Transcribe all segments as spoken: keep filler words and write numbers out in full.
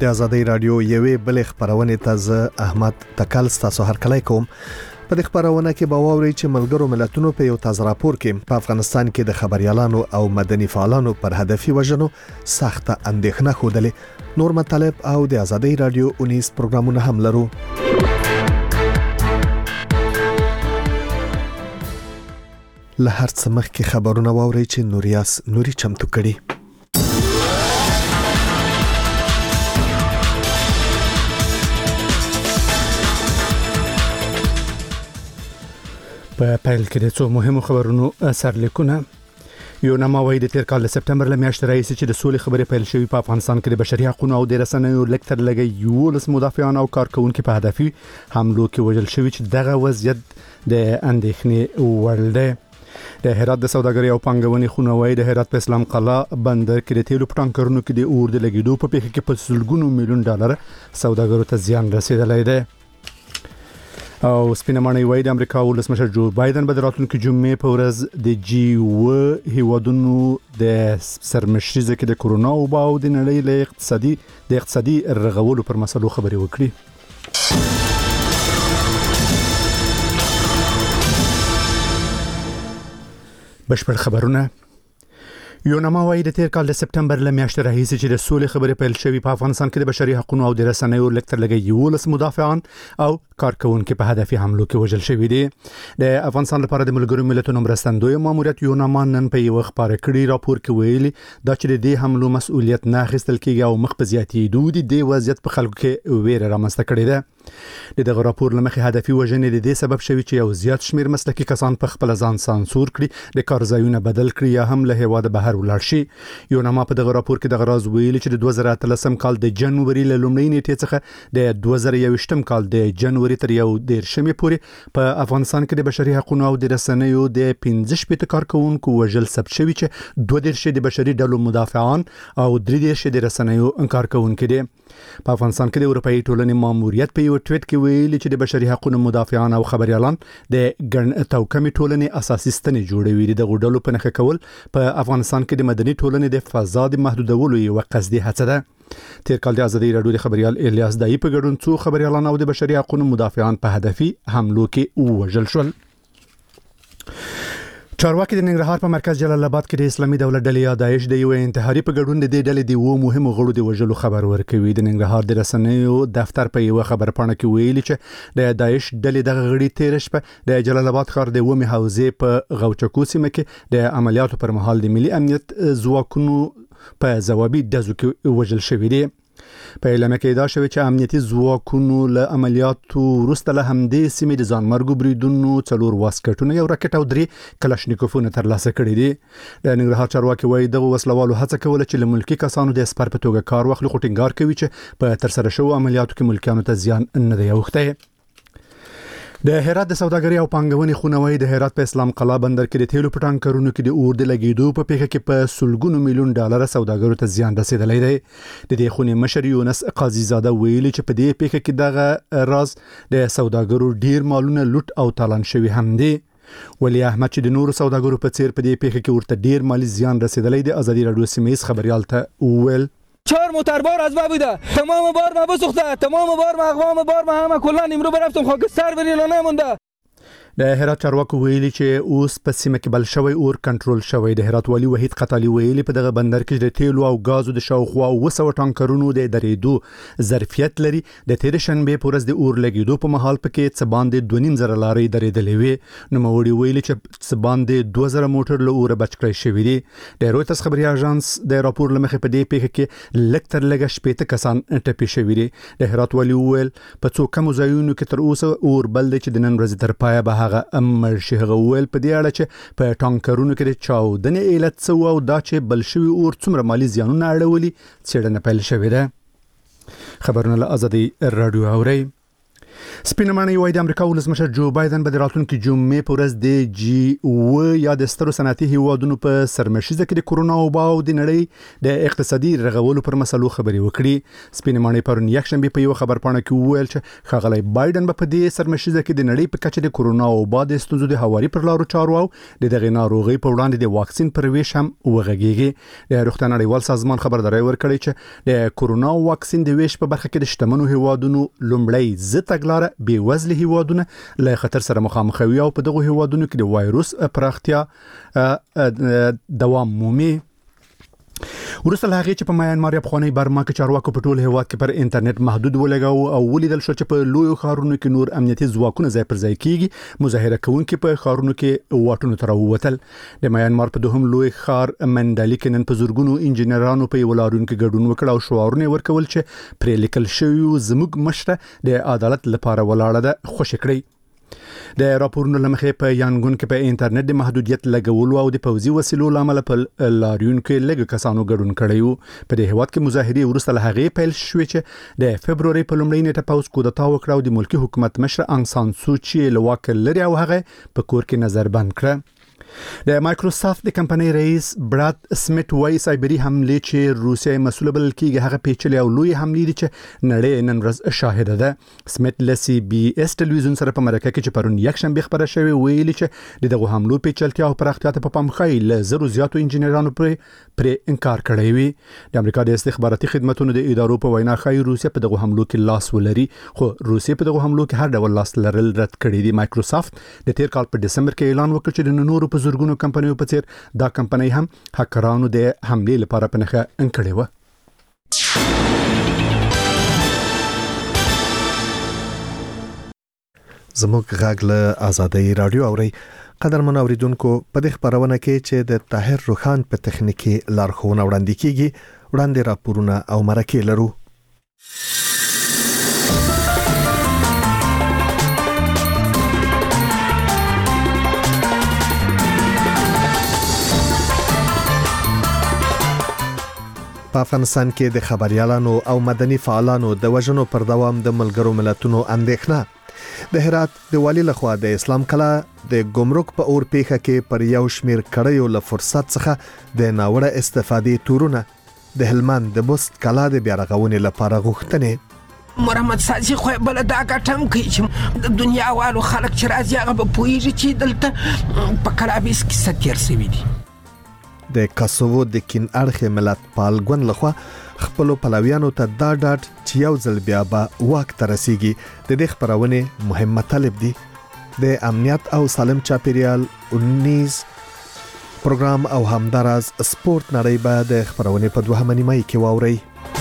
د آزادۍ رادیو یوې بل خبرونه تازه احمد تکل تاسو هر کله کوم په دې خبرونه کې به واوري چې ملګرو ملتونو په یو تازه راپور کې په افغانستان کې د خبريالانو او مدني فعالانو پر هدفي وژنو سخته اندېښنه خوده نور مطالب او د آزادۍ رادیو انیس پروګرامونه هم لرو. له هر څه مخکې خبرونه واوري چې نوریاس نوري چمتو کړي. په پیل کې د څو مهمو خبرونو سرلیکونه. یو ناموي د تیر کال د سپټمبر له میاشتې راهیسې چې د سولې خبرې پیل شوې په افغانستان کې د بشري حقوقو او د رسنیو لکتر لګي یو لس مدافعان او کارکونکو په هدفي حملو کې وژل شوی چې دغه وضعیت د اندېښنې وړ دی. د هرات د سوداګرۍ او پانګونې خونوي د هرات په اسلام قلعه بندر کې د تیلو پټانکرونو کې د اور د لګیدو په پیښه کې په سلګونو میلیون ډالر سوداګرو ته زیان رسیدلی دی. او سپینمانه وای د امریکا ولسمشر جو بایدن به راتلونکي جمعې په ورځ د جی او هیوادونو د سرمشريزه کې د کورونا او باو د نړۍ له اقتصادي د اقتصادي رغولو پر مسلو خبري وکړي. بشپړ خبرونه. یو ناموي د تیر کال د سپټمبر له میاشتې راهیسې چې د سولې خبرې پیل شوې په افغانستان کې د بشري حقوقو او د رسنیو لکتر لګي یو لس مدافعان او کارکونکو په هدفي حملو کې وژل شوی دي. د افغانستان لپاره د ملګرو ملتونو مرستندوی ماموریت یو نامانن په یو خبر کړي راپور کې ویلي دا چې د دې حملو مسؤلیت نه اخیستل کیږي او مخ په زیاتېدو دي د وضعیت په خلکو کې ویره رامنځته کړې ده. د دغه راپور لمخې هدفي وژنې د دې سبب شوی چې یو زیات شمیر مسلکي کسان په خپل ځان سانسور کړي د کارځایونه بدل کړي یا هم له هواده بهر ولاړ شي. یو نامه په دغه راپور کې د غراز ویلي چې د دوه زره اتلسم کال د جنوري له لومړۍ نیټې څخه د دوه زره یوویشتم کال د جنوري تر یو دیرشمې پورې په افغانستان کې د بشري حقوقو او د رسنیو د پنځه شپږ کارکونکو وژل ثبت شوی چې دوه دیرش د بشري ډلو مدافعان او درې دیرش د رسنیو کارکونکو دي. په افغانستان کې د اروپאי ټولنې ماموریت په یو ټویټ کې ویلي چې د بشري حقوقو مدافعان او خبريالان د ګڼ توکمي ټولنې اساسي ستنې جوړوي. د غوډلو په نخښه کول په افغانستان کې د مدني ټولنې د فضا د محدودولو یو قصدي هڅه ده. تیر کال د آزادۍ رادیو د خبريال الیاس دای په ګډون څو خبريالان او د بشري حقوقو مدافعان په هدفي حملو کې وژل شول. چارواکي د ننګرهار په مرکز جلال آباد کې د اسلامي دولت ډلې یا داعش د یو انتحاري په ګډون د دې ډلې د وو مهمو غړو د وژلو خبر ورکوي. د ننګرهار د رسنیو دفتر په یو خبر پاڼه کې ویلي چې د داعش ډلې د غړي تیر شپه د جلال آباد ښار د ومه حوزې په غوچکو سیمه کې د عملیاتو پر مهال د ملي امنیت ځواکونو په ځوابي دزو کې وژل شوی دي. په اعلان کې دا شوی چې امنیتي ځواکونو له عملیاتو وروسته له همدې سیمې د ځانمرګو بریدونو څلور واسکټونه یو راکټ او درې کلاشنیکوفونه ترلاسه کړي دي. د ننګرهار چارواکي وایي دغه وسلوالو هڅه کوله چې له ملکی کسانو د اسپر په توګه کار واخلي، خو ټینګار کوي چې په تر سره شوو عملیاتو کې ملکیانو ته زیان نه دی اوښتی. د هرات د سوداګرۍ او پانګونې خونوي د هرات په اسلام قلعه بندر کې د تیلو پټانکرونو کې د اور د لګیدو په پیښه کې په سلګونو میلیون ډالر سوداګرو ته زیان رسیدلی دی. د دې خونې مشر یونس قاضي زاده ویلي چې په دې پیښه کې دغه راز د سوداګرو ډیر مالونه لوټ او تالان شوی هم دی. ولی احمد چې د نورو سوداګرو په څیر په دې پیښه کې ورته ډیر مالی زیان رسیدلی دی آزادي رادیو سیمه‌ایز خبريال ته ویل چهار موتربار از ما بوده، تمام بار ما بسوخته، تمام بار ما اقوام بار ما همه کلا امرو برفتم خاکستر بریلا نمونده. د هرات چارواکو ویلي چې اوس په سیمه کې بل شوی اور کنټرول شوی. د هرات والی وحید قتالی ویلي په دغه بندر کې د تیلو او غازو د شاوخوا وسو ټانکرونو د درېدو ظرفیت لري. د تیر شنبه پورز د اور لګیدو په محل پکې څه باندې دوه نیم زره لارې درېدلې وي. نو موري ویلي چې څه باندې دوه زره موټر له اور بچ کړی شوی دي. د رويترز خبري اژانس د راپور لمخې په دې پیښه کې لکتر لګ شپېته کسان ټپي شوی دي. د هرات والی ویل په څو کم ځایونو کې تر اوسه اور بل چې د نن ورځې تر پایه به هغه امر شهغه ویل په دې اړه چې په ټانکرونو کې د چاودنې علت څه او دا چې بل شوی اور څومره مالی زیانونه اړولي څېړنه پیل شوې ده. خبرونه له آزادۍ رادیو اوري. سپینمانه وایي د امریکا ولسمشر جو بایدن به د راتلونکي جمعې په ورځ د جی او یا د سترو صنعتي هیوادونو په سرمشیزه کې د کورونا وبا او د نړۍ د اقتصادي رغولو پر مسلو خبرې وکړي. سپینمانه پرون یکشنبه په یو خبرپاڼه کې وویل چې ښاغلی بایدن به په دې سرمشیزه کې د نړۍ په کچه د کورونا وبا د ستونزو د هواري پر لارو چارو او د دغه ناروغي په وړاندې د واکسین پر ویش هم وغږیږي. د روغتیا نړیوال سازمان خبرداري ورکړي چې د کورونا واکسین د ویش په برخه کې د شتمنو هیوادونو لومړی ز تګلاره بې وزله هیوادونه له خطر سره مخامخ وي او په دغه هیوادونو کې د وایروس پراختیا دوام مومي. ورسره هغه چې په میانمار افغاني برما کې چارواکو په ټول هیواد کې پر انټرنیټ محدود ولګاو او ولیدل شو چې په لوی خارونو کې نور امنیتي ځواکونه ځای پر ځای کیږي. مظاهره کوونکي په خارونو کې واټونو تر ووتل. د میانمار په دوهم لوی خار مندالي کې نن په زورګونو انجنیرانو په ولارونو کې ګډون وکړ او شعارونه ورکول چې پرې لیکل شوی زموږ مشره د عدالت لپاره ولاړه ده خوشی کړی. د راپورونو لمخې په یانګون کې په انټرنیټ د محدودیت لګولو او د پوځي وسیلو لامل په لاریون کې لږ کسانو ګډون کړی وو. په دې هیواد کې مظاهرې وروسته له هغې پیل شوې چې د فبروري په لومړۍ نیټه پوځ کودتا وکړه او د ملکي حکومت مشر انګ سان سوچي له واک لري او هغه په کور کې نظر بند کړ. د مایکروسافت د کمپنۍ رئیس براد سمیت وایي سایبری حمله چې روسیه مسؤل بلل کیږي هغه پیچلې او لوی حمله دي چې نړۍ نن ورځ شاهده ده. سمیت ل سی بي اس ټلویزیون سره په مرکه کې چې پرون یکشنبه خبره شوې ویلي چې دغه حملو پیچلتیا او پراختیا ته په پام خای ل زرو زیاتو انجنیرانو پر پر انکار کړی وي. د امریکا د استخباراتي خدماتونو د ادارو په وینا خای روسیه په دغه حملو کې لاس ولري خو روسیه په دغه حملو کې هر ډول لاس لرل رد کړی دي. مایکروسافت د تیر کال په دسمبر کې اعلان وکړ چې د نورو په زورګونو کمپنیو په څیر دا کمپنۍ هم هکرانو د حملې لپاره پنهخه انکړې و. زموږ غږ له آزادۍ رادیو اوري. قدرمن اوریدونکو په دې خبرونه کې چې د طاهر روخان په تخنیکی لارښوونه وړاندې کیږي وړاندې راپورونه او مرکې لرو. په افغانستان کې د خبريالانو او مدني فعالانو د وژنو پر دوام د ملګرو ملتونو اندېښنه. د هرات د والی لخوا د اسلام کلا د ګمرک په اور پیخه کې پر یو شمیر کړیو له فرصت څخه د ناوړه استفادې تورونه د هلمند د بست کلا د بیارغونې لپاره غوښتنې. محمد سازي خو بل دا ګټم کوي چې د دنیا والو خلک چې راځي هغه به پوهیږي چې دلته په کلابیس کې ستیر سوي دي. د کاسوو د کین اړخ ملت پالګون لخوا خپل پلویانو ته دا ډاټ چې یو ځل بیا به واک ترسيږي. د دې خبرونه مهم مطلب دي. د امنیت او سالم چاپیریال انیس پروګرام او همداراز سپورت نړۍ به د خبرونه په دوه نیمه کې واوري.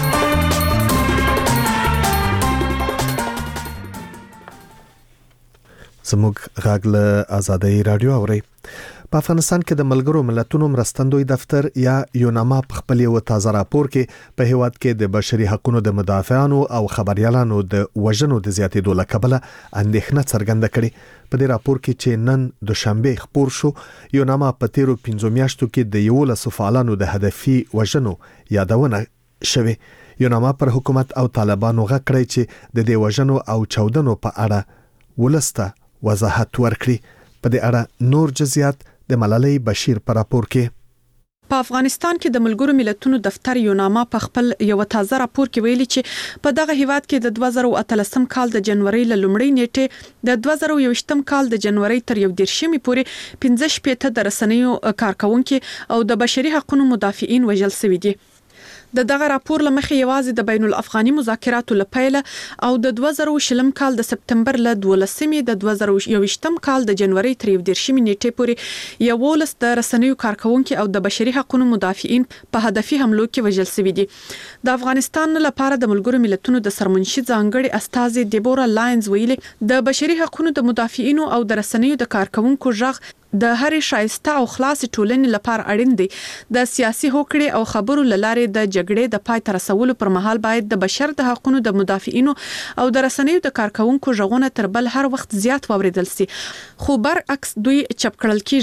زموږ غږ له آزادۍ رادیو اوري. په افغانستان کې د ملګرو ملتونو مرستندوی دفتر یا یوناما په خپل یو تازه راپور کې په هیواد کې د بشري حقوقو د مدافعانو او خبريالانو د وژنو د زیاتېدو لکبله اندېښنه څرګنده کړې. په دې راپور کې چې نن دوشنبه خبر شو یوناما په تیرو پنځو میاشتو کې د یو لسو فعالانو د هدفي وژنو یادونه شوه. یوناما پر حکومت او طالبانو غږ کړی چې د دې وژنو او چاودنو په اړه ولسته وضاحت ورکړي. په دې اړه نور جزئیات د ملالۍ بشیر پر راپور کې. په افغانستان کې د ملګرو ملتونو دفتر یوناما په خپل یو تازه راپور کې ویلي چې په دغه هیواد کې د دوه زره اتلسم کال د جنوري ل لومړۍ نیټه د دوه زره یوویشتم کال د جنوري تر یو دیرشمې پورې پنځه شپږ د رسنیو کارکونکو او د بشري حقوقو مدافعین وژل شوي دي. د دغه راپور لمخې یوازې د بین الافغاني مذاکراتو لپاره او د دوه زره شلم کال د سپتمبر ل دولسمې د دوه زره یوویشتم کال د جنوري تر یو دیرشمې نیټې پورې یو ولس د رسنیو کارکونکو او د بشري حقوقو مدافعین په هدفي حملو کې وژل شوي دي. د افغانستان لپاره د ملګرو ملتونو د سرمنشي ځانګړي استاذ دیبورا لاینز ویلي د بشري حقوقو د مدافعینو او د رسنیو د کارکونکو ژغ د هرې شایسته او خلاص ټولنې لپاره اړین دی. د سیاسي هوکړې او خبرو لاره د جګړې د پای تر رسولو پر مهال باید د بشر د حقوقو د مدافعینو او د رسنیو د کارکونکو ژغونه تر بل هر وخت زیات واوریدل شي. خو برعکس دوی چپ کړل کیږي.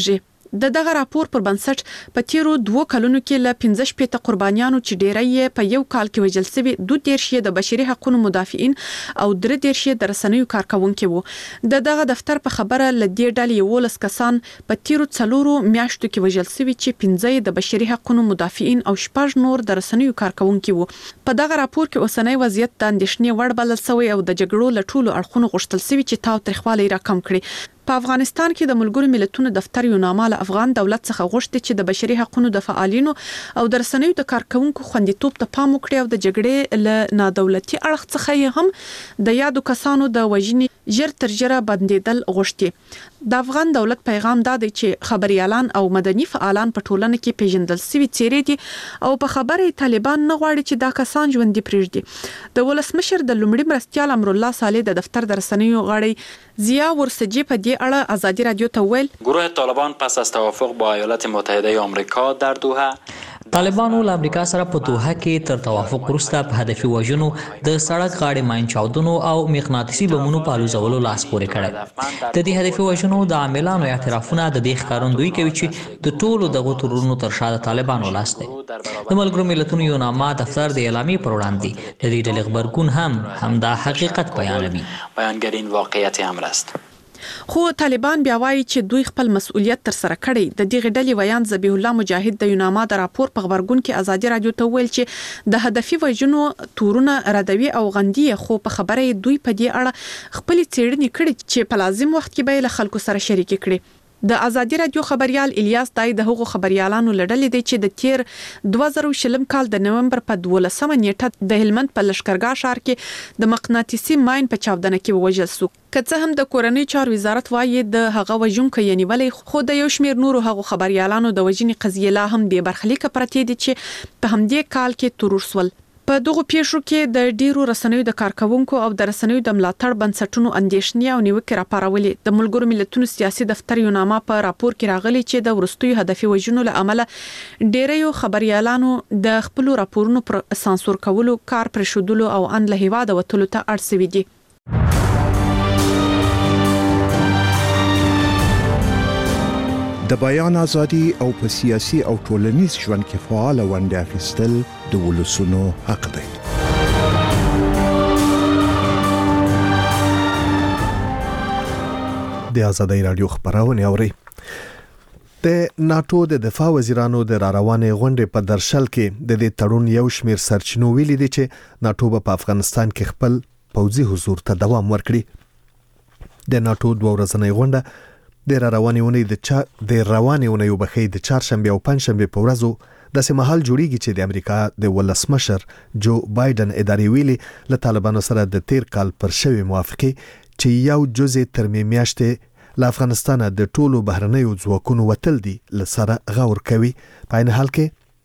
د دغه راپور پر بنسټ په تیرو دوه کلونو کې ل پنځه شپږ قربانیانو چې ډیری یې په یو کال کې وژل شوي دوه دیرش د بشري حقوقو مدافعین او درې دیرش د رسنیو کارکونکو وو. د دغه دفتر په خبره ل دې ډلې یولس کسان په تیرو څلورو میاشتو کې وژل شوي چې پنځه د بشري حقوقو مدافعین او شپږ نور د رسنیو کارکونکو وو. په دغه راپور کې اوسنۍ وضعیت د اندېښنې وړ بلل شوی او د جګړو له ټولو اړخونو غوښتل شوی چې تاو تریخوالی راکم کړي. په افغانستان کې د ملګرو ملتونو دفتر یو نامه له افغان دولت څخه غوښتي چې د بشري حقوقو د فعالینو او د رسنیو د کارکونکو خوندیتوب ته پام وکړي او د جګړې له نادولتي اړخ څخه هم د یادو کسانو د وژنې ژر تر ژره بندیدل غوښتي. د افغان دولت پیغام دا دی چې خبريالان او مدني فعالان په ټولنه کې پیژندل شوي څیرې دي او په خبره طالبان نه غواړي چې دا کسان ژوندۍ پرېږدي. د ولسمشر د لومړي مرستیال امر الله صالح د دفتر د رسنیو غړی زیا ورسجی په دې اړه آزادي رادیو ته ویل گروه طالبان پس از توافق با ایالات متحده آمریکا در دوحه طالبانو له امریکا سره په دوحه کې تر توافق وروسته په هدفي وژنو د سړک غاړې ماین چاودنو او مغناطیسي بمونو په الوزولو لاس پورې کړی. د دې هدفي وژنو د عاملانو اعترافونه د دې ښکارندویي کوي چې د ټولو دغو تورونو تر شا د طالبانو لاس دی. د ملګرو ملتونو یو نامه دفتر د اعلامیې پر وړاندې د دې ډلې غبرګون هم همدا حقیقت بیانوي. بیانګرین واقعیت امر است. خو طالبان بیا وایي چې دوی خپل مسؤلیت تر سره کړی. د دې غډلې ویان ذبیح الله مجاهد د یوناما د راپور په خبرګون کې آزادي رادیو ته ویل چې د هدفي وژنو تورونه ردوي او غندي خو په خبره دوی په دې اړه خپل څېړنې کړي چې په لازم وخت کې به له خلکو سره شریک کړي. د آزادي رادیو خبريال الیاس دای د هغو خبريالانو لړلې دی چې د تیر دوه زره شلم کال د نومبر په دولسمه نیټه د هلمند په لشکرګاه ښار کې د مقناطیسي ماین په چاودنه کې وژل شو. که څه هم د کورنۍ چارو وزارت وایي د هغه وژونکو یې نیولې خو د یو شمېر نورو هغو خبريالانو د وژنې قضیې لا هم بې برخلیکه پرتې دي چې په همدې کال کې تورور شول. په دغه پیښو کې د ډیرو رسنیو د کارکونکو او د رسنیو د ملاتړ بنسټونو اندېښنې او نیوکې راپارولې. د ملګرو ملتونو سیاسي دفتر یو نامه په راپور کې راغلي چې د ورستیو هدفي وژنو له امله ډیرو خبريالانو د خپل راپورونو پر سانسور کولو کار پر شودلو او ان له هیواده وتلو ته اړ شوي دي. د بیان ازادي او په سیاسي او ټولنیز ژوند کې فعال ونډه اخیستل د ولسونو حق دی. د آزادۍ رادیو خبرونه اوري. د ناتو د دفاع وزیرانو د راروانې غونډې په درشل کې د دې تړون یو شمېر سرچینو ویلي دي چې ناتو په افغانستان کې خپل پوځي حضور ته دوام ورکړي. د ناتو دوه ورځنۍ غونډه د روانې ونې د چا د روانې ونې وبخې د چهارشنبه او پنځشنبه په ورځو د سیمهال جوړیږي چې د امریکا د ولسمشر جو بایدن اداري ویلي له طالبانو سره د تیر کال پر شوی موافقه چې یو جزء ترمیم میاشتې له افغانستان د ټولو بهرنیو ځواکونو وتل دي لسره غور کوي. په عین حال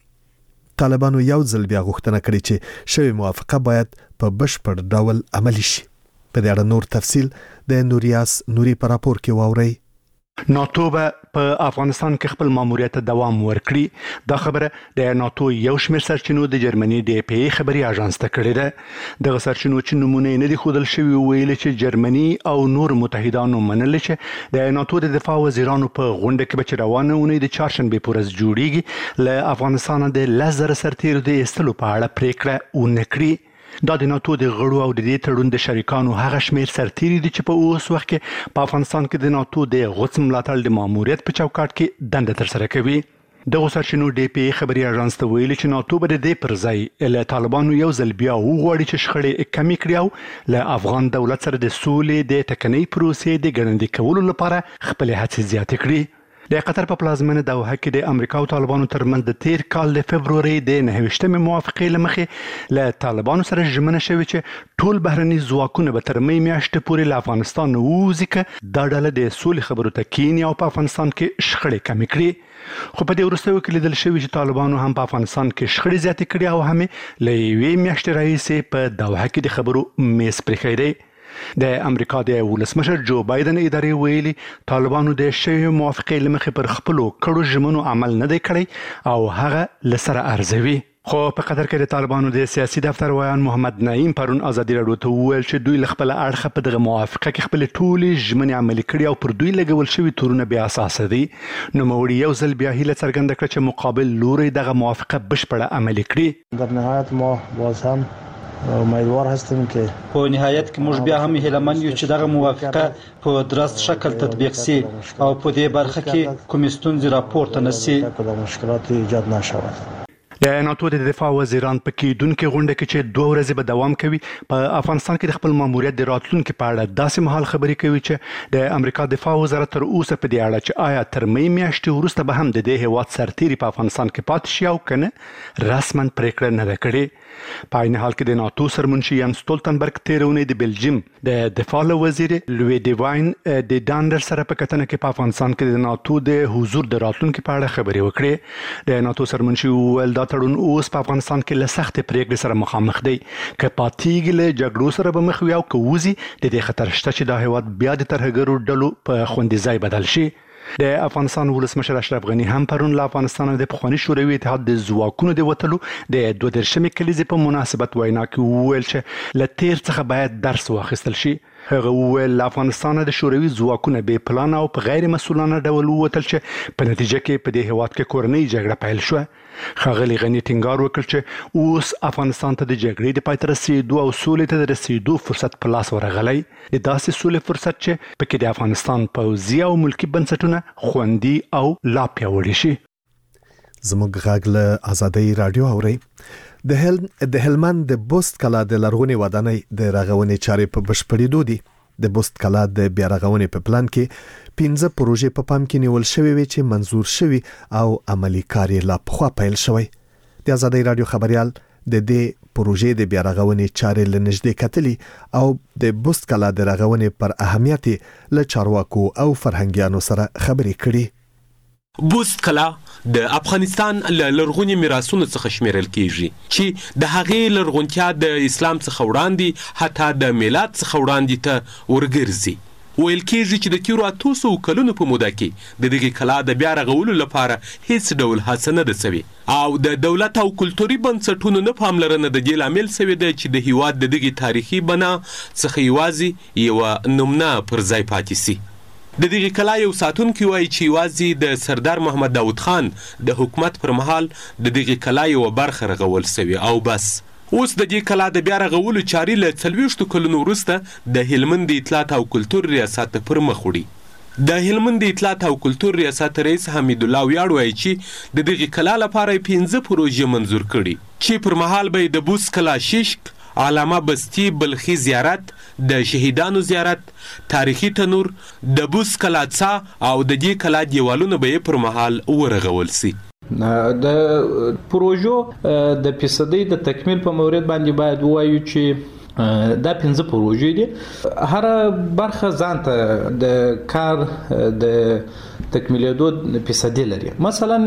کې طالبانو یو ځل بیا غوښتنه کړې چې شوی موافقه باید په بشپړ ډول عملي شي. په دې اړه نور تفصیل د نوریاس نوري په راپور کې واورئ. ناتو به په افغانستان کې خپل ماموریت دوام ورکړي. دا خبره د ناتو یو شمېر سرچینو د جرمني د پی خبري اژانس ته کړې ده. د سرچینو چې نمونه نه دي خودل شوی ویل چې جرمني او نور متحدانو منل چې د ناتو د دفاع وزیرانو په غونډه کې به روانه ونې د چهارشنبه پورز جوړیږي له افغانستان د لزر سرتیر د استلو په اړه پریکړه ونکړي. دا د ناتو د غړو او د دې تړون د شریکانو هغه شمیر سرتیري دي چې په اوس وخت کې په افغانستان کې د ناتو د غوڅ ملاتړ د ماموریت په چوکاټ کې دنده تر سره کوي. د سرچینو ډي پی خبري اژانس ته ویلي چې ناتو به د دې پر ځای له طالبانو یو ځل بیا وغواړي چې شخړې کمې کړي او له افغان دولت سره د سولې د ټکنۍ پروسې د ګړندي کولو لپاره خپل هڅې زیاتې کړي. د قطر په پلازمینه دوحه کې د امریکا او طالبانو ترمنځ د تیر کال د فبروري د نهویشتمې موافقې لمخې له طالبانو سره ژمنه شوې چې ټول بهرني ځواکونه به تر مې میاشتې پورې له افغانستان ووځي که دا ډله د سولې خبرو ته کینی او په افغانستان کې شخړې کمې کړي. خو په دې وروستیو کې لیدل شوي چې طالبانو هم په افغانستان کې شخړې زیاتې کړي او هم له یوې میاشتې راهیسې په دوحه کې د خبرو میز پرېښی دی. د امریکا د ولسمشر جو بایدن ادارې ویلي طالبانو د شوی موافقې لمخې پر خپلو کړو ژمنو عمل نه دی کړی او هغه لسره ارزوي. خو په قطر کې د طالبانو د سیاسي دفتر ویان محمد نعیم پرون ازادي راډیو ته وویل چې دوی خپل اړخ په دغه موافقه کې خپل ټولې ژمنې عملي کړي او پر دوی لګول شوی تورونه بیا اساس دي. نو موري یو ځل بیا هیله څرګنده کړه چې مقابل لوري دغه موافقه بشپړه عملي کړي. در نهایت ما باز هم امیدوار هستیم که په نهایت کې موږ بیا هم هیلهمند یو چې دغه موافقه په درست شکل تطبیق شي او په دې برخه کې کوم ستونزې راپورته نشي کله مشکلات ایجاد نشود. د ناتو د دفاع وزیران په کېدونکو غونډه کې چې دوه ورځې به دوام کوي په افغانستان کې د خپل ماموریت د راتلونکو په اړه داسې مهال خبرې کوي چې د امریکا دفاع وزارت تر اوسه په دې اړه چې آیا تر مې میاشتې وروسته به هم د دې هیواد سرتیري په افغانستان کې پاتې شي او کنه رسما پریکړه نه ده کړې. په عین حال کې د ناتو سرمنشي یان سټولتنبرګ تیرونې د بلجیم د دفاع وزیر لوی ډیواین د ډانډر سره په کتنه کې په افغانستان کې د ناتو د حضور د راتلونکو په اړه خبرې وکړې. د ناتو سرمنشي ویل دا تړون اوس په افغانستان کې له سخت پریکړې سره مخامخ دی که پاتېږي له جګړو سره به مخ وي او که وځي د دې خطر شته چې دا هیواد بیا د ترهګرو ډلو په خوندي ځای بدل شي. د افغانستان ولسمشر اشرف غنی هم پرون له افغانستان د پخوانی شوروي اتحاد د ځواکونو د وټلو د دوه درشمې کلیزې په مناسبت وینا کې وویل چې له تیر څخه باید درس واخیستل شي. هغه وویل له افغانستان د شوروي ځواکونه بې پلان او په غیر مسؤلانه ډول ووتل چې په نتیجه کې په دې هیواد کې کورنۍ جګړه پیل شوه. ښاغلي غني ټینګار وکړ چې اوس افغانستان ته د جګړې د پای ته رسېدو او سولې ته د رسېدو فرصت په لاس ورغلی. د داسې سولې فرصت چې پکې د افغانستان پوځي او ملکي بنسټونه خوندي او لا پیاوړي شي. زموږ غږ له ازادي رادیو اوري. د هل د هلمند د بوست کلا د لرغونی ودانۍ د رغونې چارې په بشپړېدو دي. د بوست کلا د بیا رغونې په پلان کې پنځه پروژې په پام کې نیول شوې وي چې منظور شوي او عملی کار یې لا پخوا پیل شوی. د ازادي رادیو خبريال د دې پروژې د بیا رغونې چارې لنږدې کتلي او د بوست کلا د رغونې پر اهمیت له چارواکو او فرهنګیانو سره خبرې کړي. بوست کلا د افغانستان له لرغونی میراثونو څخه شمیرل کیږي چې د هغې لرغونتیا د اسلام څخه وړاندې حتی د میلاد څخه وړاندې ته ورګرځي. ویل کیږي چې د تیرو اتو سوو کلونو په موده کې د دغې کلا د بیا رغولو لپاره هیڅ ډول هڅه نه ده سوې او د دولت او کلتوري بنسټونو نه پاملرنه د دې لامل سوې ده چې د هیواد د دغې تاریخي بنا څخه یوازې یوه نمونه پر ځای پاتې سي. د دغې کلا یو ساتونکی وایي چې یوازې د سردار محمد داود خان د حکومت پر مهال د دغې کلا یوه برخه رغول سوې او بس. اوس د دې کلا د بیا رغولو چارې له څلوېښتو کلونو وروسته د هلمند د اطلاعات او کلتور ریاست پر مخ وړي. د هلمند د اطلاعات او کلتور ریاست رئیس حمید الله ویاړ وایي چې د دغې کلا لپاره پنځه پروژې منظور کړي چې پر مهال به د بوست کلا شیشک، علامه بستی بلخي زیارت، د شهیدانو زیارت، تاریخي تنور، د بوست کلا څا او د دې کلا دیوالونه به پر مهال ورغول سي. د پروژو د فیصدي د تکمیل په مورید باندې باید وایو چې دا پنځه پروژې دي. هر برخه ځانته د کار د تکمیلېدو فیصدي لري. مثلا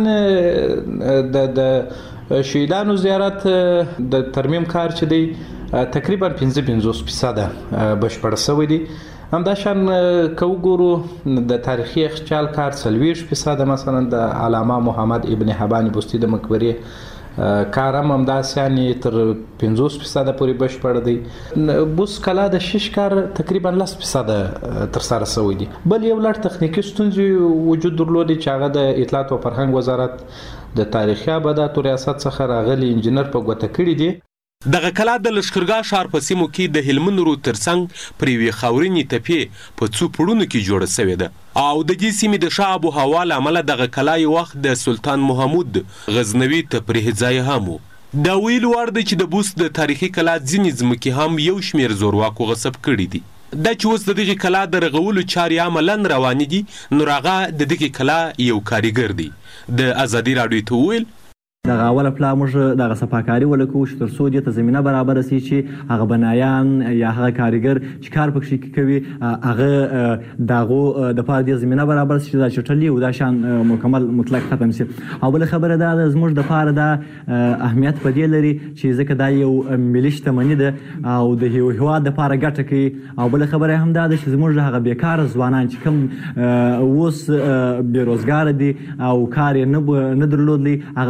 د د شهیدانو زیارت د ترمیم کار چې دی تقریبا پنځه پنځوس فیصد بشپړ شوی دی. همداشان که وګورو د تاریخي یخچال کار څلوېښت فیصد مثلا د علامه محمد ابن حبان بستی د مقبرې کار هم همداسې یعنې تر پنځوس فیصد پورې بشپړ دی. بوست کلا د شیش کار تقریبا لس فیصد ترسره شوی دی. بل یو لړ تخنیکي ستونزې وجود درلودي چې هغه د اطلاعات او فرهنګ وزارت د تاریخي ابداتو ریاست څخه راغلي انجینر په ګوته کړي دي. دغه کلا د لښکرګاه ښار په سیمو کې د هلمند رود ترڅنګ پر یوې خاورینې تپې په څو پوړونو کې جوړه سوې ده او د دې سیمې د ښه آب و هوا له امله دغه کلا یو وخت د سلطان محمود غزنوي تفریح ځای هم و. دا ویل وړ دی چې د بوست د تاریخي کلا ځینې ځمکې هم یو شمېر زورواکو غصب کړي دي. دا چې اوس د دغې کلا د رغولو چارې عملاً روانې دي نو هغه د دغې کلا یو کاریګر دی. د ازادي راډیو ته وویل دغه اوله پلا موږ دغه صفاکاري ولکو چې تر څو دې ته زمینه برابره سي چې هغه بنایان یا هغه کاریګر چې کار پکې کوي هغه دغه د پاره دې زمینه برابر سي چې دا چټلي او دا شان مکمل مطلق ختم سي. او بل خبره دا زموږ د پاره دا اهمیت په دې لري چې ځکه دا یو ملي شتمني ده او د هیواد د پاره ګټه کوي. او بل خبره هم دا ده چې زموږ هغه بیکار ځوانان چې کوم اوس بیروزګار دي او کار یې نه نه درلودلی هغه په دغه ځای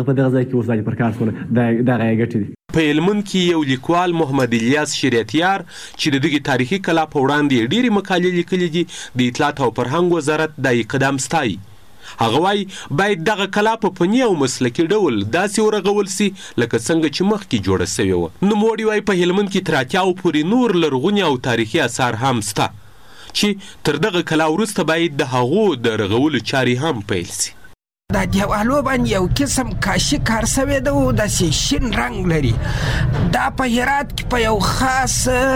کې اوس دا پر کار سول دغه ګټې دي. په هلمند کې یو لیکوال محمد الیاس شریعتیار چې د دغه تاریخي کلا په وړاندې ډېری مقالې لیکلې دي د اطلاعات او فرهنګ وزارت د اقدام ستایي. هغه وايي باید دغه کلا په فني او مسلکي ډول داسې ورغول سي لکه څنګه چې مخکې جوړه سوې وه. نوموړي وايي په هلمند کې تر اتیاو پورې نور لرغوني او تاریخي اثار هم سته چې تر دغه کلا وروسته باید د هغو د رغولو چارې هم پیل سي. دا دیوالو باندې یو قسم کاشي کار سوی ده او داسې شین رنګ لري. دا په هرات کې په یو خاص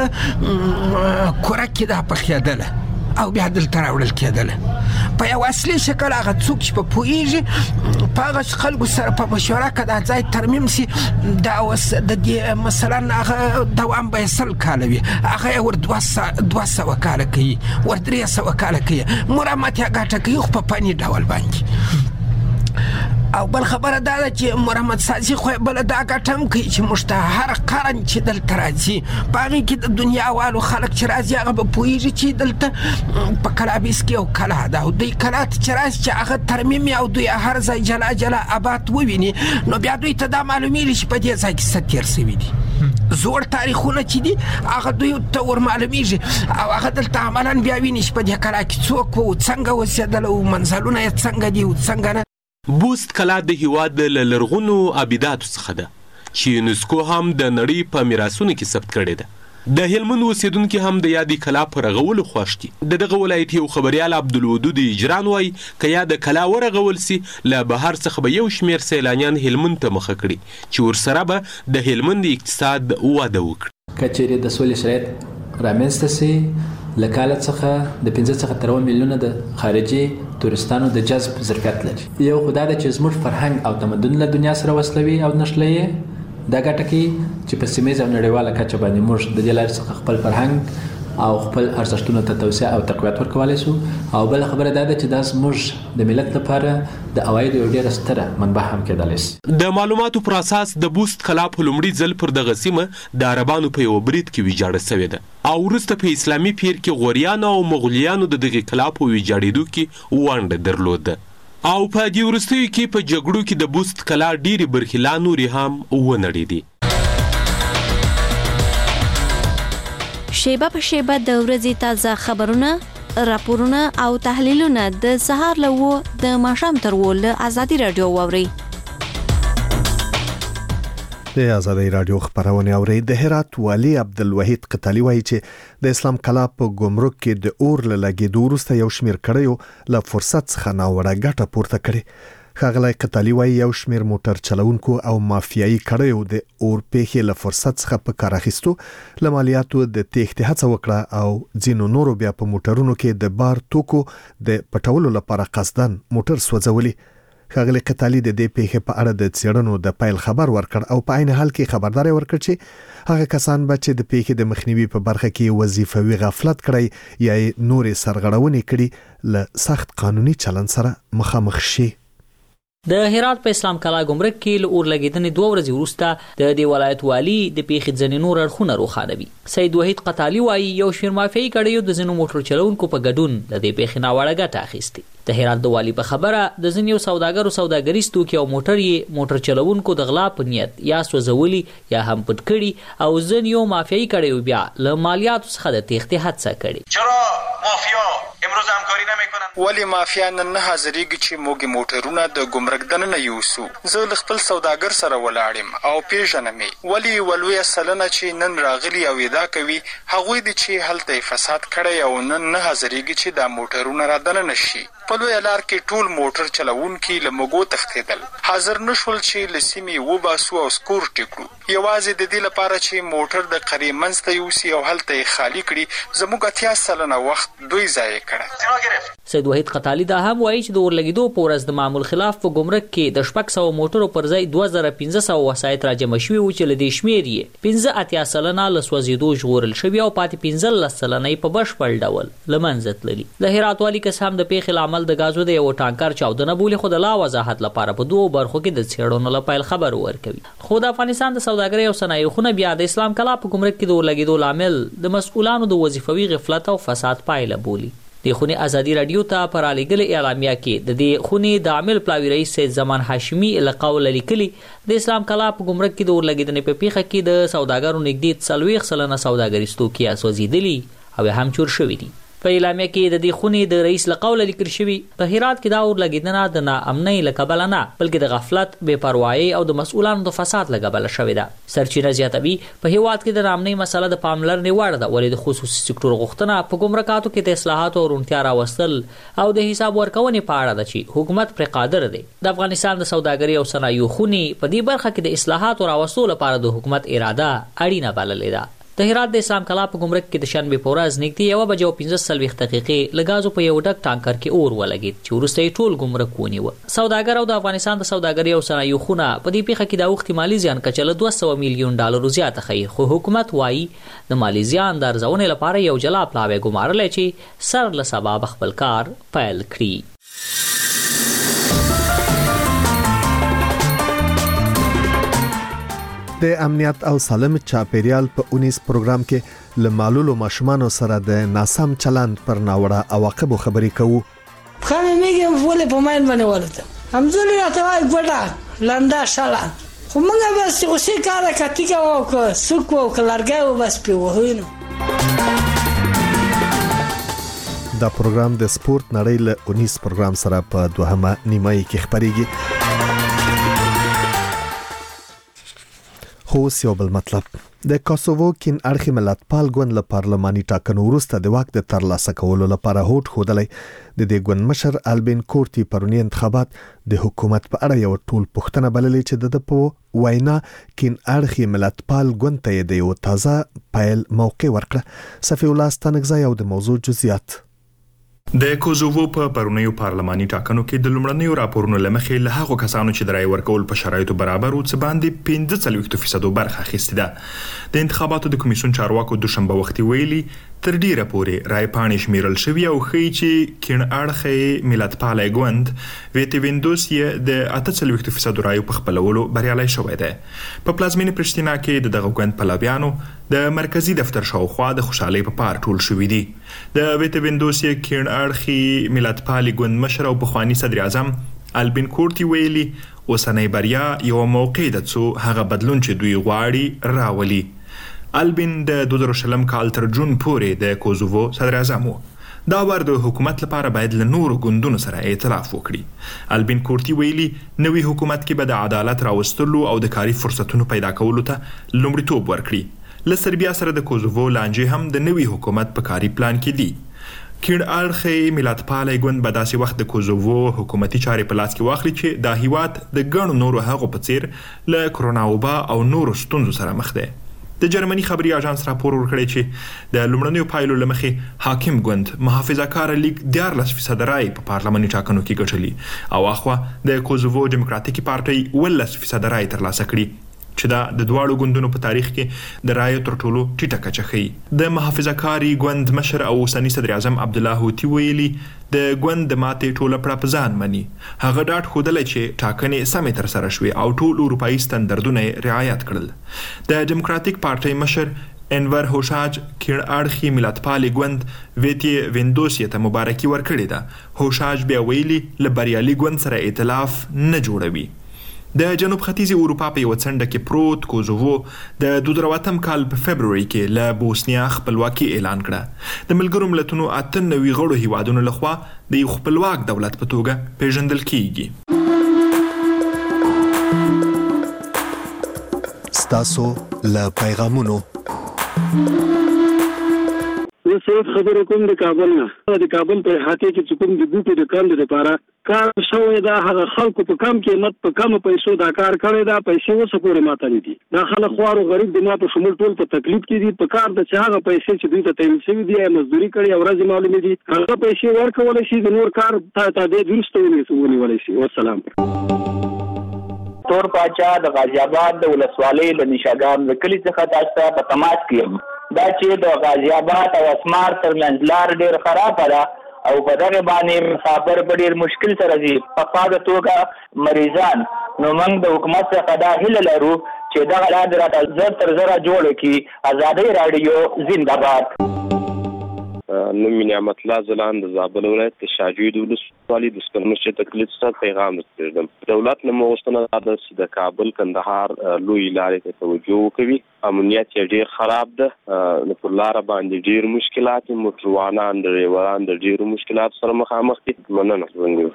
کوره کې دا پخېدله او بیا دلته راوړل کېدله په یو اصلي شکل. هغه څوک چې په پوهېږي په هغه خلکو سره په مشوره که دا ځای ترمیم سي دا اوس د دې مثلا هغه دوام به یې سل کاله وي، هغه یې ور دوه سوه کاله کوي، ور درې سوه کاله کوي. مرمت یې ګټه کوي خو په فني ډول باندې. او بل خبره دا ده چې مرمت سازي خو بله دا ګټه هم کوي چې موږ ته هر قرن چې دلته راځي په هغې کې د دنیا والو خلک چې راځي هغه به پوهېږي چې دلته په کلابیس کې یو کلا ده او دوی کلا ته چې راشي چې هغه ترمیم او دوی هر ځای جلا جلا آباد وویني نو بیا دوی ته دا معلومیږي چې په دې ځای کې څه تېر سوي دي. زوړ تاریخونه چې دي هغه دوی ته ور معلومیږي او هغه دلته عملا بیا ویني چې په دې کلا کې څوک و څنګه اوسېدل او منزلونه یې څنګه دي او څنګه نه. بوست کلا د هیواد له لرغونو ابیداتو څخه ده چې یونسکو هم د نړۍ په میراثونو کې ثبت کړې ده. د هلمند اوسیدونکي هم د یادې کلا په رغولو خوښ دي. د دغه ولایت یو خبریال عبدالودود اجران وایي که یا د کلا ورغول سي له بهر څخه به یو شمېر سیلانیان هلمند ته مخه کړي چې ورسره به د هلمند اقتصاد وده وکړي. که چیرې د سولې شرایط رامنځته سي له کاله څخه د پنځه څخه تر اووه میلیونه د خارجي تورستانو د جذب ظرفیت لري. یو خو دا ده چې زموږ فرهنګ او تمدن له دنیا سره وصلوي او نښلوي. دا ګټه کوي چې په سیمه او نړیواله کچه باندې موږ د دې لارې څخه خپل فرهنګ او خپل ارزښتونو ته توسعه او تقویت ورکولی شو. او بل خبره دا ده چې دا زموږ د ملت لپاره د عوایدو یو ډېره ستره منبع هم کېدلی شي. د معلوماتو پر اساس د بوست کلا په لومړي ځل پر دغه سیمه د عربانو په یوه برید کې ویجاړه سوې ده او وروسته په اسلامي پیر کې غوریانو او مغولیانو د دغې کلا په ویجاړېدو کې ونډه درلوده او په دې وروستیو کې په جګړو کې د بوست کلا ډېرې برخې لا نورې هم ونړېدې. شیبه په شیبه د ورځې تازه خبرونه، راپورونه او تحلیلونه د سهار له اوه د ماښام تر اووه له ازادي راډیو واورئ. د ازادي راډیو خبرونه اوري. د هرات والي عبدالوحید قتالی وایي چې د اسلام کلا په ګمرک کې د اور له لګېدو وروسته یو شمېر کړیو له فرصت څخه ناوړه ګټه پورته کړې. ښاغلی قتالی وایي یو شمېر موټر چلونکو او مافیایي کړیو د اور پیښې له فرصت څخه په کار اخیستو له مالیاتو د تېښتې هڅه وکړه او ځینو نورو بیا په موټرونو کې د بار توکو د پټولو لپاره قصداً موټر سوځولي. ښاغلی قتالی د دې پیښې په اړه د څېړنو د پیل خبر ورکړ او په عین حال کې خبرداری ورکړ چې هغه کسان به چې د پیښې د مخنیوي په برخه کې وظیفوي غفلت کړی یا نورې سرغړونې کړي له سخت قانوني چلند سره مخامخ شي. د هرات په اسلام کلا ګمرک کې له اور لګیدنې دوه ورځې وروسته د دې ولایت والي د پیښې ځینې نور اړخونه روښانوي. سید وحید قتالی وایي یو شمېر مافیایي کړیو د ځینو موټر چلونکو په ګډون د دې پیښې ناوړه ګټه اخیستې. د هرات د والي په خبره د ځینو سوداګرو سوداګریز توکي او موټر یې موټر چلونکو د غلا په نیت یا سوځولي یا هم پټ کړي او ځینو مافیایي کړیو بیا له مالیاتو څخه د تېښتې هڅه کړې. چرا مافیا امروز همکاری نمیکنن؟ ولی مافیا نن نه حاضرېږي چې موږ موټرونه د ګمرک دننه یوسو. زه له خپل سوداګر سره ولاړم او پیژنم یې. ولی ولویه سلنه چې نن راغلي او ادعا کوي هغوی دي چې هلته فساد کړی او نن نه حاضرېږي چې دا موټرونه را دننه شي. په لویه لار کې ټول موټر چلوونکي له موږو تښتېدل. حاضر نشول چې له سیمې وباسو او سکور ټیکړو. یوازې د دې لپاره چې موټر د قرې منځ ته یوسي او هلته یې خالي کړي. زموږ اتیا سلنه وخت دوی ضایع کړی. سید وحید قتالی دا هم وایي چې د اور لګېدو په ورځ د معمول خلاف په ګمرک کې د شپږ سوه موټرو پر ځای دوه زره پنځه سوه وسایط راجمع شوي وو چې له دې شمېر یې پنځه اتیا سلنه له سوځېدو ژغورل شوي او پاتې پنځلس سلنه یې په بشپړ ډول له منځه تللي. د هرات والي کس هم د پیښې له امل د ګازو د یو ټانکر چاودنه بولي خو د لا وضاحت لپاره په دوو برخو کې د څېړنو له پیل خبر ورکوي. خو د افغانستان د سوداګرۍ او صنایعو خونه بیا د اسلام کلا په ګمرک کې د اور لګېدو لامل د مسؤلانو د وظیفوي غفلت او فساد پایله بولي. د خونی ازادي رادیو ته پر الیګل اعلامیه کې د دې خونی د عامل پلاوی رئیس سید زمان هاشمی لقول لیکلي د اسلام کلا په ګمرک کې د ورلګیدنې په پیخه کې د سوداګرو نږدې څلوېښت سلنه سوداګریز توکي سوځېدلي او هم چور شوي دي. په اعلامیه کې د دې خونی د رئیس لقول لیکل شوی په هرات کې دا ورلګیدنه د ناامنۍ لکبل نه بلکې د غفلت بے پروايي او د مسؤلانو د فساد لکبل شوی ده. سرچینه زیاتوي په هیواد کې د ناامنۍ مسله د پاملرنې وړ ده ولې د خصوصي سکتور غوښتنه په ګمرکاتو کې د اصلاحاتو او روڼتیا راوستل او د حساب ورکونې په اړه ده چې حکومت پر قادر دی. د افغانستان د سوداګرۍ او صنایعو خونی په دې برخه کې د اصلاحاتو راوستلو لپاره د حکومت اراده اړینه بللې ده. د هرات د اسلام کلا په ګمرک کې د شنبه په ورځ نږدې یو بجو پنځه څلوېښت دقیقې لګازو په یو ډک ټانکر کې اور ولګید چې وروسته یې ټول ګمرک ونیو. سوداګر او د افغانستان د سوداګرۍ او صنایعو خونه په دې پیښه کې د وخت مالی زیان کچه له دوه سوه میلیون ډالرو زیاته ښیي خو حکومت وایي د مالی زیان د ارزونې لپاره یو جلا پلاوی ګمارلی چې سر له سبب خپل کار پیل کړي. د امنیت او سالم چاپیریال په اونیس پروګرام کې له معلولو ماشومانو سره د ناسم چلند پر ناوړه عواقبو خبرې کوو. خانه میگم ولې په ماین باندې ولته همزولي راته وایي ګوډه لنده شاله خو موږ بس اوسې کاره کتی کوو که سوک وو که لرګی وو بس پې وهو نو. دا پروګرام د سپورت نړۍ له اونیس پروګرام سره په دوهمه نیمایي کې خپرېږي. خو یو بل مطلب د کوسوو کین اړخي ملتپال ګوند له پارلماني ټاکنو وروسته د واک د ترلاسه کولو لپاره هوډ ښودلی. د دې ګوند مشر البین کورتي پرونی انتخابات د حکومت په اړه یو ټول پوښتنه بللې چې د په وینا کین اړخي ملتپال ګوند ته د یو تازه پیل موقع ورکړه. صفی الله ستانکزی او د موضوع جزئیات. د کوزوو په پرونیو پارلماني ټاکنو کې د لومړنیو راپورونو لمخې له هغو کسانو چې د رای ورکول په شرایطو برابر او څه باندې پنځه څلوېښت فیصد برخه اخیستې ده. د انتخاباتو د کمیسیون چارواکو دوشنبه وختي ویلي تر ډیره پورې رای پاڼې شمیرل شوي او ښیي چې کیڼ اړخی ملتپالی ګوند ویټي ویندوس یې د اته څلوېښت فیصد رایو په خپلولو بریالی شوی دی. په پلازمینې پرشتینا کې د دغه ګوند پلویانو د مرکزی دفتر شاوخوا د خوشحالۍ په پار ټول شوي دي. د ویټي ویندوس یې کیڼ اړخی ملتپالی ګوند مشر او پخواني صدر اعظم البین کورتي ویلي اوسنۍ بریا یو موقع ده څو هغه بدلون چې دوی غواړي راولي. البین د دوه زره شلم کال تر جون پورې د کوزوو صدر اعظم و. دا وار د حکومت لپاره باید له نورو ګوندونو سره ائتلاف وکړي. البین کورتي ویلي نوی حکومت کې به د عدالت راوستلو او د کاري فرصتونو پیدا کولو ته لومړیتوب ورکړي. له سربیا سره د کوزوو لانجې هم د نوی حکومت په کاري پلان کې دي. کیڼ اړخی ملتپالی ګوند به داسې وخت د کوزوو حکومتي چارې په لاس کې واخلي چې دا هیواد د ګڼو نورو هغو په څیر له کرونا وبا او نورو ستونزو سره مخ دی. د جرمني خبري اژانس راپور ورکړی چې د لومړنیو پایلو لمخې حاکم ګوند محافظه کار لیگ دیارلس فیصد رای په پارلماني ټاکنو کې ګټلي او اخوا د کوزوو ډیموکراتیکي پارټۍ اوولس فیصد رای ترلاسه کړي چې دا د دواړو ګوندونو په تاریخ کې د رایو تر ټولو ټیټه کچه ښیي. د محافظه کاري ګوند مشر او اوسني صدر اعظم عبدالله هوتي ویلي د ګوند د ماتې ټوله پړه په ځان مني. هغه ډاډ ښودلی چې ټاکنې سمې ترسره شوې او ټول اروپایي ستندردونه یې رعایت کړل. د ډیموکراتیک پارټۍ مشر انور هوشاج کیڼ اړخي ملتپالي ګوند ویټي ویندوس یې ته مبارکي ورکړې ده. هوشاج بیا ویلي له بریالي ګوند سره ائتلاف نه جوړوي. د جنوب ختیځي اروپا په یو څنډه کې پروت کوزوو د دوه زره اتم کال په فبروري کې له بوسنیا خپلواکي اعلان کړه. د ملګرو ملتونو اته نوي غړو هیوادونو لخوا د یو خپلواک دولت په توګه پیژندل کیږي. ستاسو له پیغامونو زه سید خبرې کوم د کابل نه. د کابل په احاطې کې چې کوم د بوټو د کاندو لپاره کار شوی دا هغه خلکو په کم قیمت په کم پیسو دا کار کړی دا پیسې اوس پورې ماته نه دي. دا خلک خوارو غریب د ما په شمول ټول په تکلیف کې دي. په کار د چې هغه پیسې چې دوی ته تایید شوي دي یا مزدوري کړي او ورځې معلومې دي هغه پیسې ورکولی شي د نور کار ته تادیه درسته ونیولی شي. والسلام. تور پاچا د غازی آباد د ولسوالۍ له نشاګان د کلي څخه تاسو ته په تماس کې یم. دا چې د غازی آباد او اسمار ترمنځ لار ډېر خرابه ده او په دغه باندې مسافر په ډېر مشکل سره ځي. په خاصه توګه مریضان نو موږ د حکومت څخه دا هیله لرو چې دغه لار راته زر تر زره جوړه کړي. ازادي راډیو زنده باد. نو نعمت الله زلان د زابل ولایت د شاجوی د ولسوالۍ د سپرمشي تکلیف سره پیغام ورکړم. دولت نو مغوښتنه ده چې د کابل کندهار لوی لارې ته توجه وکړي. امنیت یې ډیر خراب ده، نو په لار باندې ډیر مشکلات، موټروانان ډریوران د ډیرو مشکلات سره مخامخ دي. مننه.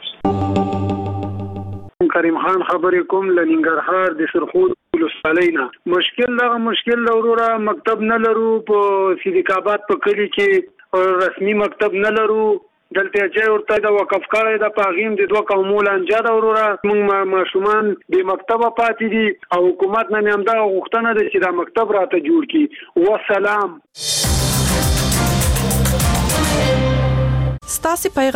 کریم خان خبرې کوم له ننګرهار د سرخود ولسوالۍ نه. مشکل دغه مشکل لوروره مکتب نه لرو، په صدیق آباد په کلي کې رسمي مکتب نه لرو. دلته چې ورته د وقف کړی د پاغیم د دوه قومو لانجه دا وروره موږ ماشومان د مکتب پاتې دي او حکومت نه هم دا غوښتنه ده چې دا مکتب راته جوړ کړي. والسلام. ستاسو